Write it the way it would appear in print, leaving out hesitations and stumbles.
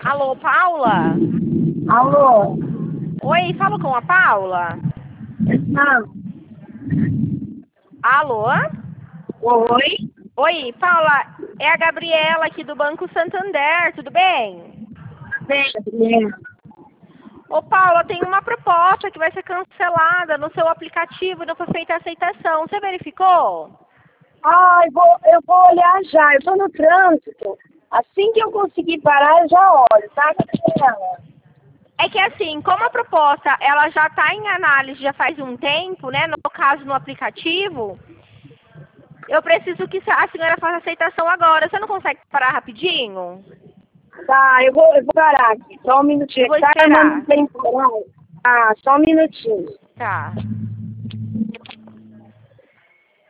Alô, Paula? Alô? Oi, falo com a Paula? Não. Alô? Oi? Oi, Paula, é a Gabriela aqui do Banco Santander, tudo bem? Bem, Gabriela. Ô, Paula, tem uma proposta que vai ser cancelada no seu aplicativo, não foi feita a aceitação. Você verificou? Eu vou olhar já. Eu tô no trânsito. Assim que eu conseguir parar, eu já olho, tá, Gabriela? É que assim, como a proposta ela já está em análise já faz um tempo, né? No caso no aplicativo, eu preciso que a senhora faça a aceitação agora. Você não consegue parar rapidinho? Tá, eu vou parar aqui. Só um minutinho. Eu vou Tá esperar. chamando temporal. Ah, só um minutinho. Tá.